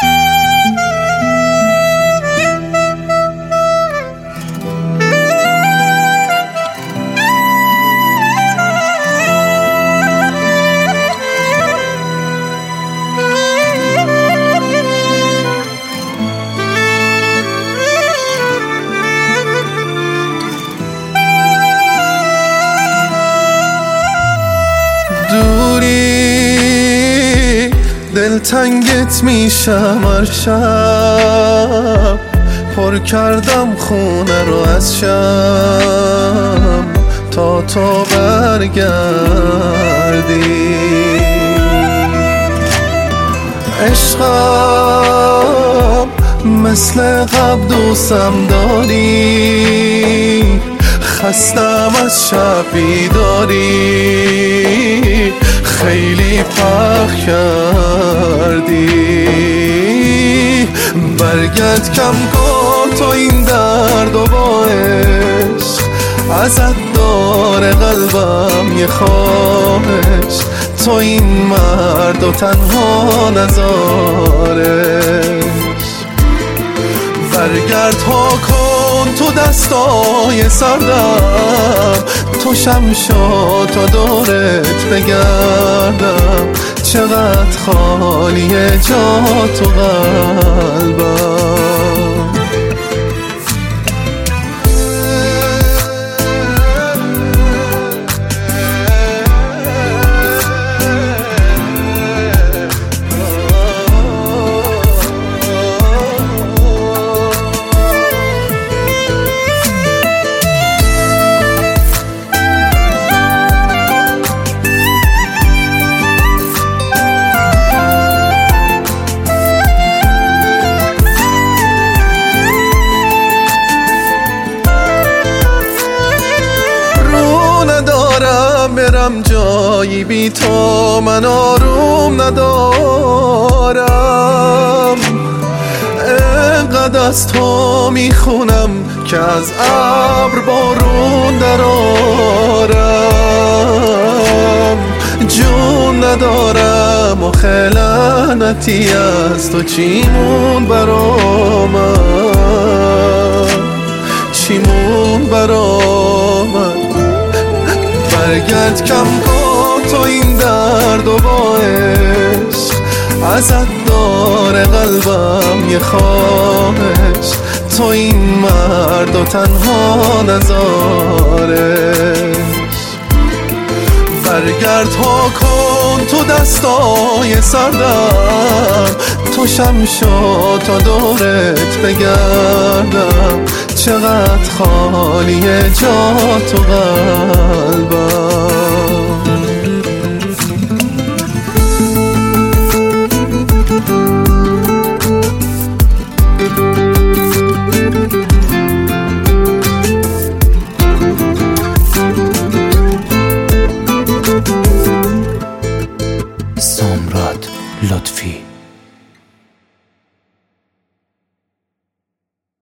دوری دلتنگت میشم هر شب، پر کردم خونه رو از شم تا تو برگردی. عشقم مثل قبل دوستم داری، خستم از شب بیداری، خیلی پخ کردی. برگرد کم کن تو این درد و با عشق، ازت داره قلبم یه خواهش، تو این مرد و تنها نذارش. برگرد ها کن تو دستای سردم، تو شمشا تا دورت بگردم، چقدر خالیه جا تو قلبم. برم جایی بی تو من آروم ندارم، انقدر از تو میخونم که از ابر بارون درارم. جون ندارم و خلعنتی از تو چیمون برا من، چیمون برا من. برگرد کم کن تو این درد و با عشق، ازت داره قلبم یه خواهش، تو این مرد و تنها نذارش. برگرد ها کن تو دستای سردم، تو شمشا تا دورت بگردم، چقدر خالیه جا تو قلبم.